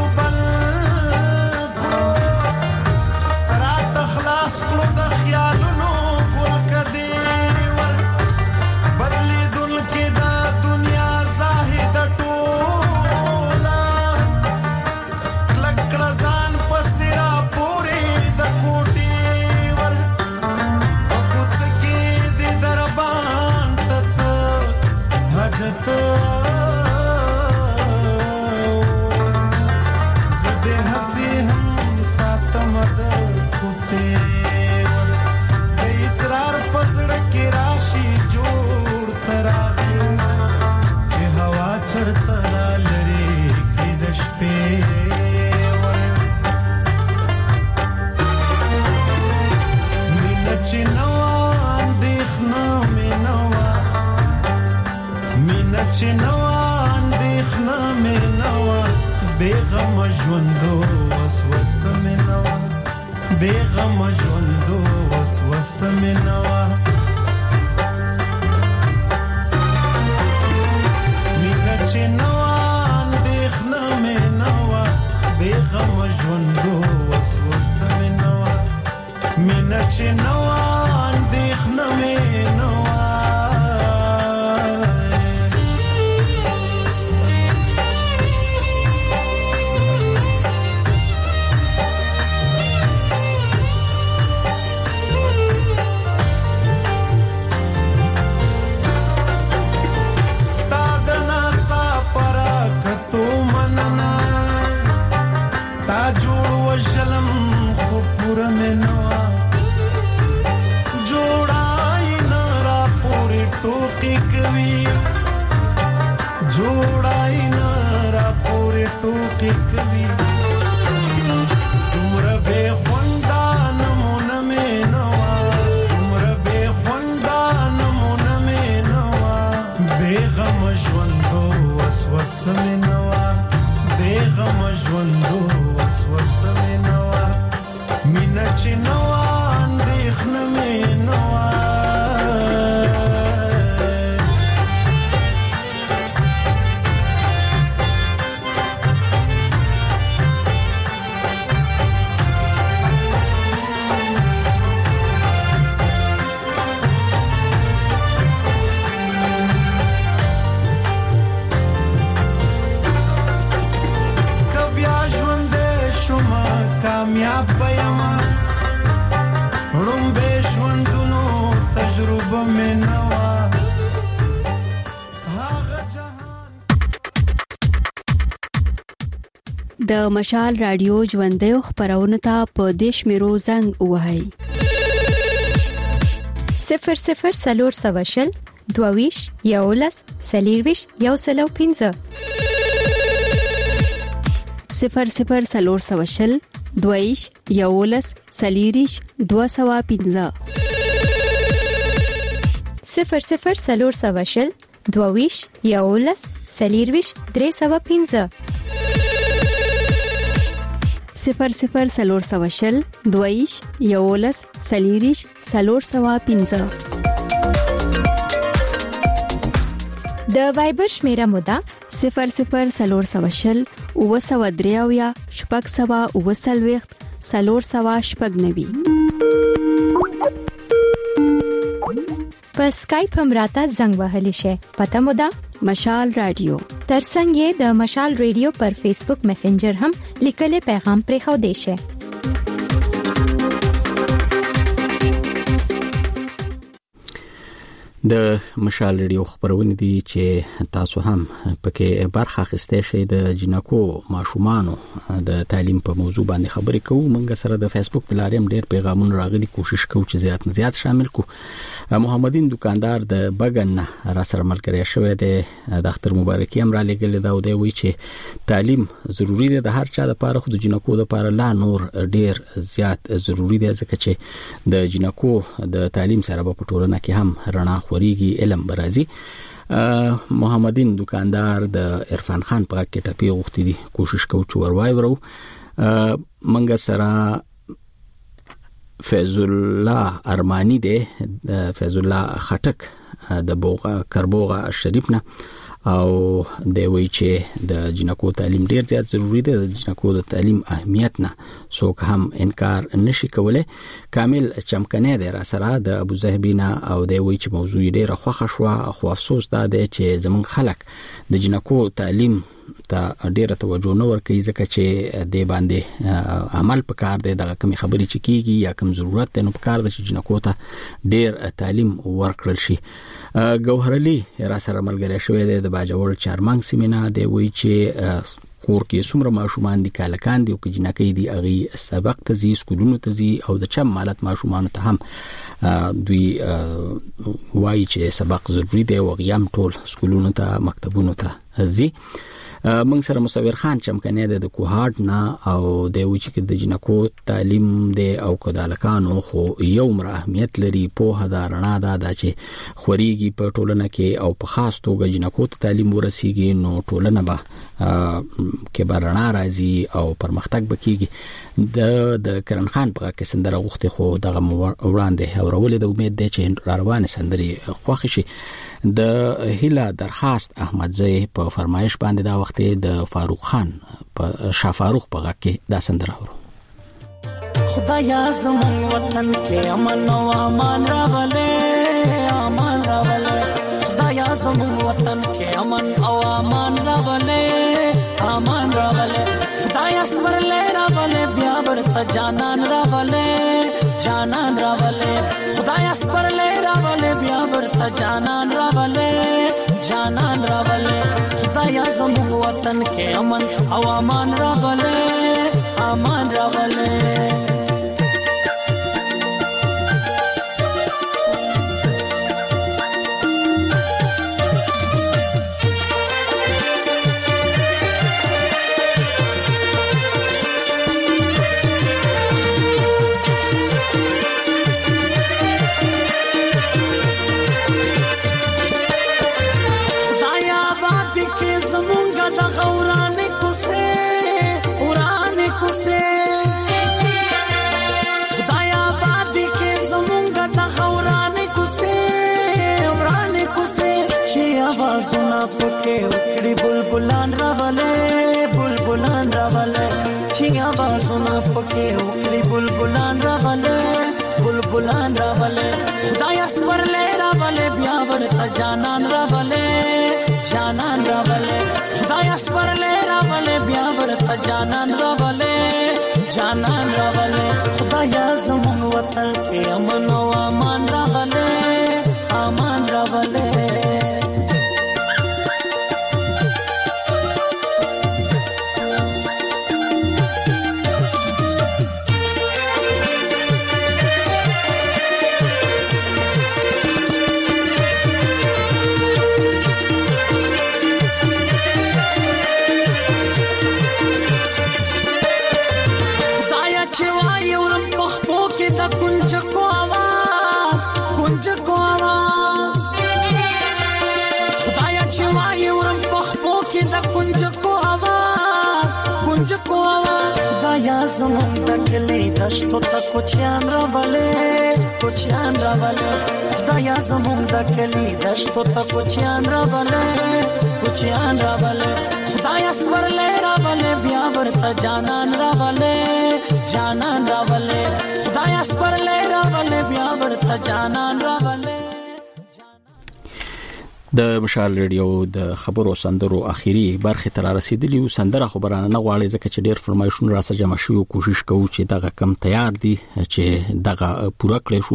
بیغم ژوندو وسوسه مې نوا بیغم ژوندو وسوسه مې نوا مینه چې نوا اندېښنه مې نوا بیغم ژوندو وسوسه مې نوا مینه چې نوا اندېښنه مې نوا جوړای نه را پورې ټوکی کوي تمره به خوندا نمونه مې نوا تمره به خوندا نمونه مې نوا بیغم ژوندو وسوسه مې نوا بیغم ژوندو وسوسه مې نوا مینه چې نوا اندېښنه مې نوا کامیاب بېما رومبه ژوندونو تجربه مې نوا د مشال رادیو ژوندۍ خبرونه ته په دیش میرو زنګ وهاي صفر صفر سلور سواشل دوویش یولس سلیرویش یو سلو پینځه صفر صفر سلور سواشل دویش یولس سلیریش دو سوا پینځه صفر صفر سلور سواشل دوویش یولس سلیرویش درې سوا پینځه صفر صفر سلور سواشل دویش یولس سلیریش سلور سوا پینځه د وایبر شمیره مودا صفر صفر سلور سواشل او سوا دریاویا شپږ سوا او سلويخت سلور سوا شپږ نوي په سکایپ هم راته زنګ وهلی شي پته مودا مشال رادیو ترڅنګ د مشال رادیو پر فیسبوک میسنجر هم لیکلي پیغام پرې خو دی شي د مشال ریډیو خبرونه دي چې تاسو هم پکې برخه اخیسته شئ د جنکو ماشومانو د تعلیم په موضوع باندې خبرې کوو موږ سره د فیسبوک پلاتفورم ډېر پیغامونه راغلي کوشش کوو چې زیات نه زیات شامل کو محمدین دکاندار د بغن را سره ملګری شوی دی د اختر مبارکي هم را لګل دا او دی وی چې تعلیم ضروری دی د هر چا لپاره خو د جنکو لپاره لا نور ډېر زیات ضروری دی ځکه چې د جنکو د تعلیم سره په ټولنه کې هم رڼا خوريږي علم برازي محمدین دکاندار د عرفان خان په کې ټپي غوښتي دي کوشش کوو چې وروای ورو منګ سره فیض الله ارمانی دی فیض الله خټک د بوغا کربوغا شریفنا او د وی چې د جنکو تعلیم ډیر زیات ضروری دی د جنکو د تعلیم اهمیت نه څوک هم انکار نشي کولای کامل چمکنه دی را سره د ابو زهبینا او د وی چې موضوع ډیر خوښ شو خو افسوس ده چې زمون خلک د جنکو تعلیم ته ډیره توجه نه ورکوي ځکه چې د باندې عمل پکار دی د کوم خبرې چې کیږي یا کوم ضرورت دی نو پکار دی چې جنکو ته ډیر تعلیم ورکړل شي ګوهرلی را سره ملګری شوی دی د باجوړ چارمنګ سیمینا دی وی چې کور کې څومره ماشومان دي کالکان دي او کې جنکې دي اغي سبق ته زی سکولونو ته زی او د چم مالت ماشومان ته هم دوی وایي چې سبق ضروری دی او غیم ټول سکولونو ته مکتبونو ته زی موږ سره مصور خان چمکنه د کوهاټ نه او د وچ کې د جنکو تعلیم دی او کدالکانو خو یو مر اهمیت لري په هزارنا دا چې خوريږي په ټولنه کې او په خاص توګه جنکو تعلیم ورسیږي نو ټولنه به کې برنا راځي او پرمختګ بکیږي د د کرن خان په کې سندره غوښته خو دغه وړاندې اورولې د امید دی چې روانه سندري خوښ شي د هیله درخواست احمد زئی په فرمایش باندې دا وخت د فاروق خان په شاه فاروق په غږ کې دا سندره ورو خدایا زمون وطن کې امن او امان راولې امان راولې خدایا زمون وطن کې امن او امان راولې امان راولې خدایا سپرلې راولې بیا ورته جانان راولې جانان راولې خدایا سپرلې راولې بیا ورته جانان راولې جانان راولې خدایا زمون وطن کې امن او امان راولې امان راولې پکې وکړي بلبلان راولې بلبلان راولې چې आवाजونه پکې وکړي بلبلان راولې بلبلان راولې خدای اسپرلې راولې بیا ورته جانان راولې جانان راولې خدای اسپرلې راولې بیا ورته جانان راولې جانان راولې خدایا زمون وطن کې امن او امان راولې امان راولې زمون دکلی دشتو تا کوچیان راولې کوچیان راولې خدایا زمون دکلی دشتو تا کوچیان راولې کوچیان راولې خدایا سورلې راولې بیا ورته جانان راولې جانان راولې خدایا سورلې راولې بیا ورته جانان راولې د مشال ریډیو د خبرو سندرو اخیری برخه تر رسیدلی او سندره خبرانه نه غواړي ځکه چې ډیر فرمایشونه راسه جمع شوی او کوشش کوو چې دغه کم تیار دي چې دغه پوره کړی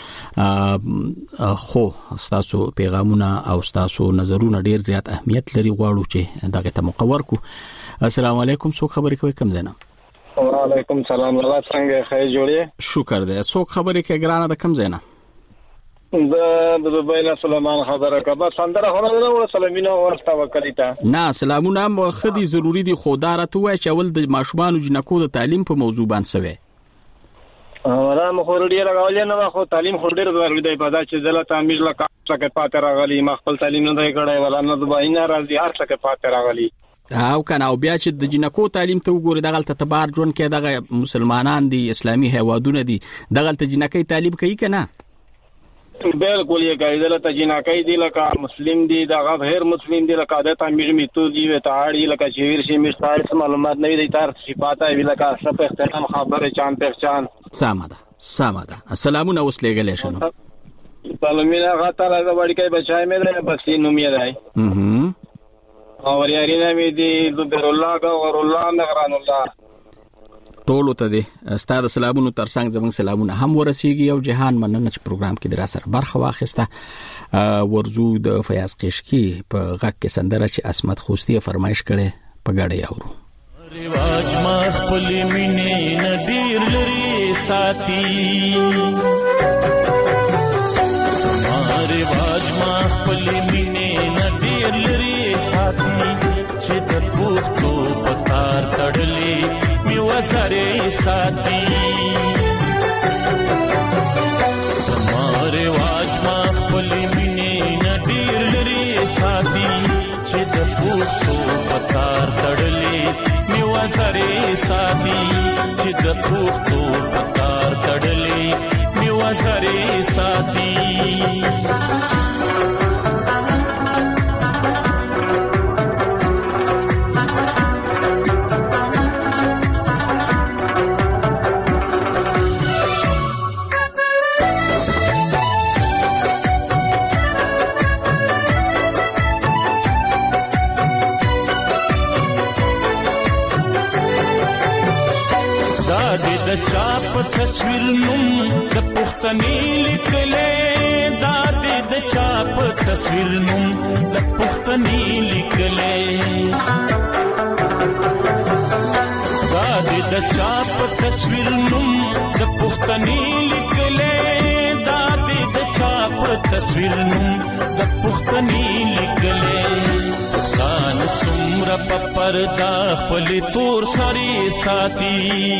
شو خو تاسو پیغامونه او تاسو نظرونه ډیر زیات اهمیت لري غواړو چې دغه ته مقور کو. السلام علیکم څوک خبرې کوي کم زنه؟ وعلیکم سلام الله څنګه خیر جوړی شکر دې څوک خبرې کوي ګرانه د کم زنه؟ د د بایلا سليمان خبره کبه سندره هونه ور سلامینه ورستا وکلیتا نه سلامونه مو خدي ضروری دي خوداره تو وای چې ول د ماشومان جنکو د تعلیم په موضوع باندې سوي را مخورډی راغلی نه خو تعلیم خو ډیر ضروري دی په دا چې دلته تعمیر لکه څنګه پاتې راغلی مخبل تعلیم نه دی کړای ولا نه د باینه راځي هر څه پاتې راغلی او کنه او بیا چې د جنکو تعلیم ته وګوري دغه تبار جون کې دغه مسلمانان دي اسلامي هیوادونه دي دغه ته جنکې تعلیم کوي کنه بالکل یې قاعده ته جنکای دی لکه مسلم دی دغه غیر مسلم دی لکه د تعمیر میتو دی و تعالی لکه شویر شي مستعار معلومات نه دی تر صفاته وی لکه سب احترام خبره چان پہچان سامده سامده السلام نو وسلګل شنو سلامونه غته لا وړي کوي بچای مې بس نو مې راي اه او یارینه مې دی ذکر الله کا ور الله نغران الله ټولو ته دي ستاسو سلامونه تر څنګ زموږ سلامونه هم ورسیږي او جهان مننه چې پروګرام کې در سره برخه واخیسته ورزو د فیاض قشکی په غږ کې سندره چې اسمت خوستی فرمایش کړي په غاړه اورو رواج ما خپل مینې ندیر لري ساتي ما رواج ما خپل مینې ندیر لري ساتي چې د پوښتو پتار تړلې می وسره ساتي تمہاره واجما خپل مینې نډیر لري ساتي چې د پوښتو پتار تړلې می وسره ساتي چې د پوښتو پتار تړلې می وسره ساتي چاپ تصویر نوم د پښتني لیکلې دا دې د چاپ تصویر نوم د پښتني لیکلې دا دې د چاپ تصویر نوم د پښتني لیکلې دا دې د چاپ تصویر نوم د پښتني لیکلې کان سمره په پردا خپل تور سری ساتي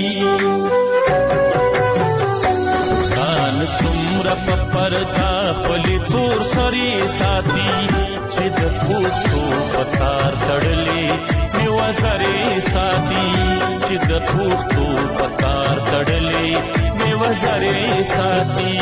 سمرا په پردا خپل تور سری ساتي چې د پوښتو پتار تړلې می وسره ساتي چې د پوښتو پتار تړلې می وسره ساتي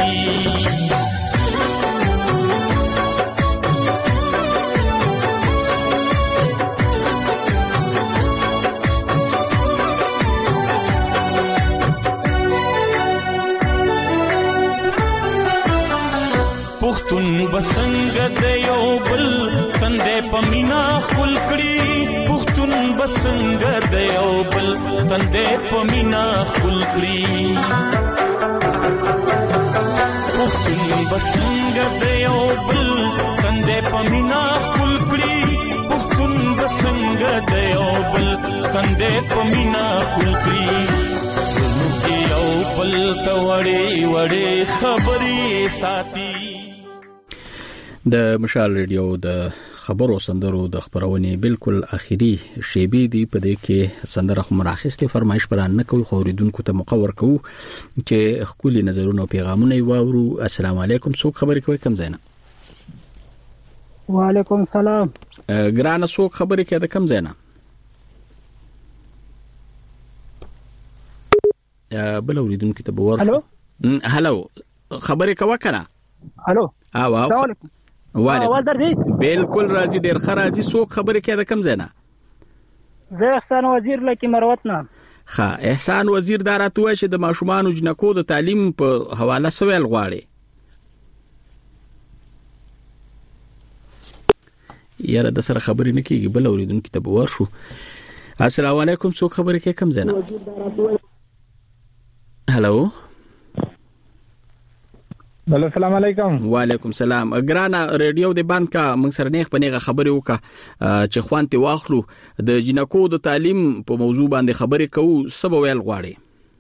پختون بسنګ د یو بل تندې پمینا خپل کړي پختون بسنګ د یو بل تندې پمینا خپل کړي پختون بسنګ د یو بل تندې پمینا خپل کړي پختون بسنګ د یو بل تندې پمینا خپل کړي نو یو بل توړې وړې خبرې ساتي د مشال ریډیو د خبرو سندرو د خبرونې بالکل اخیری شیبې دی په دې کې سندره خو مراخصته فرمایش پران نه کوي خو ریدونکو ته مقور کوو چې خپل نظرونه او پیغامونه واورو. السلام علیکم څوک خبرې کوي کم زینا؟ وعلیکم السلام ګرانه څوک خبرې کوي د کم زینا؟ بل ریدونکو ته بور هالو هالو خبرې کوه کنه هالو او السلام وعلیکم بالکل راځي ډیر خراجي څوک خبرې کوي د کم زینا؟ زه احسان وزیر لکه مروت نه. ها احسان وزیر دا راته وایي چې د ماشومان جنکو د تعلیم په حواله سوال غواړي. یاره د سره خبرې نه کیږي بل اوریدونکو ته بور شو. السلام علیکم څوک خبرې کوي کم زینا؟ هالو بل السلام علیکم. وعلیکم السلام. ګرانه ریډیو د بانک کا موږ سره نه خپنه خبرې وکړه چې خوانته واخلو د جنکو د تعلیم په موضوع باندې خبرې کوو سبا ویل غواړي.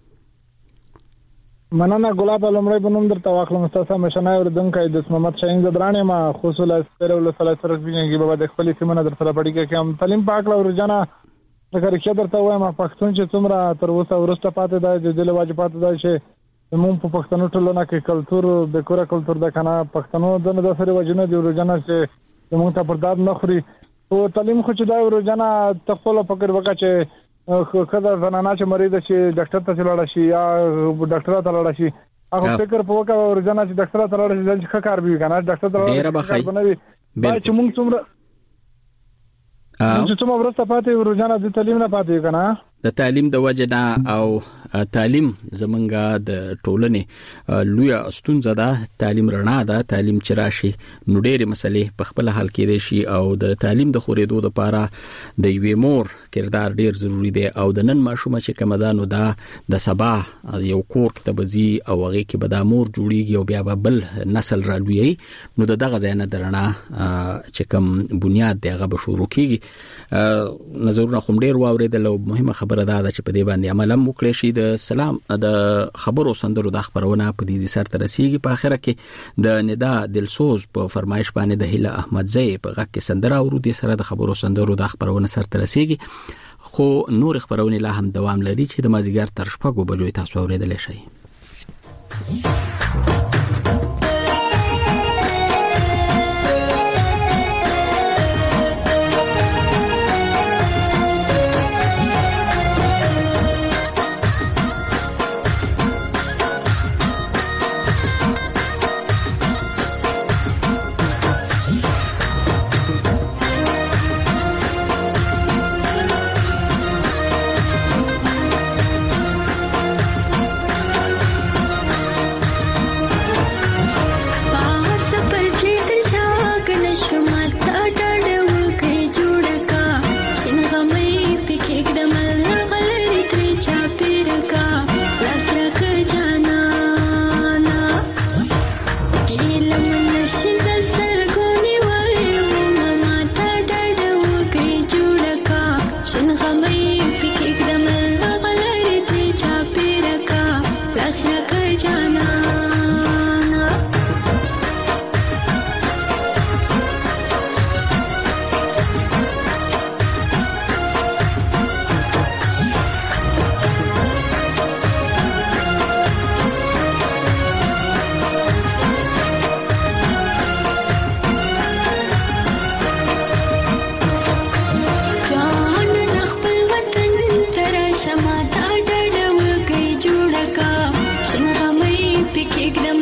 مننه ګلاب علمړی بنوم درته واخلم تاسو مشنای وردونکو د محمد شاهین زدرانی ما خصوصا سره ول صلی الله علیه بابا د خپل سیمه در سره پړی کې هم تعلیم پاک لا ورجنا اگر کې درته وایم پښتون چې څومره تر اوسه ورسته پاتې ده د دل واجبات ده چې موږ په پښتنو ټولنه کې کلچر د کوره کلچر د کنه پښتنو د نه د سره وجنه دی ورجنا چې موږ ته پرداد نه خوري او تعلیم خو چې دا ورجنا تخپل فکر وکړي چې خدای زنانه چې مریض شي ډاکټر ته لاړ شي یا ډاکټر ته لاړ شي هغه فکر په وکړه ورجنا چې ډاکټر ته لاړ شي چې ښه کار به کنه ډاکټر ته لاړ شي بنوي چې موږ څومره چې څومره ورسته پاتې ورجنا د تعلیم نه پاتې کنه د تعلیم د وجنه او تعلیم زمونږه د ټولنې لوی ستونزه ده. تعلیم رڼا ده. تعلیم چې راشي نو ډېرې مسلې په خپل حل کېدای شي او د تعلیم د خورېدو لپاره د یوې مور کردار ډېر ضروری دی او د نن ماشومه چې کومه ده نو دا د سبا یو کور ته بزي او هغه کې به د مور جوړیږي او بیا به بل نسل رالوي نو دغه ځای نه درنا چې کوم بنیاد دی هغه به شروع کیږي. نظرونه کوم ډېر واورېدل او مهمه خبره خبره ده چې په دې باندې عمل هم وکړي شي. د سلام د خبرو سندرو د خبرونه په دې سر تر رسیدي. په اخره کې د ندا دلسوز په فرمایش باندې د هیله احمدزی په غږ کې سندره اورو دي سره د خبرو سندرو د خبرونه سر تر رسیدي. خو نور خبرونه لا هم دوام لري چې د مازیګر تر شپږو بجو تاسو اوریدل شئ. Kick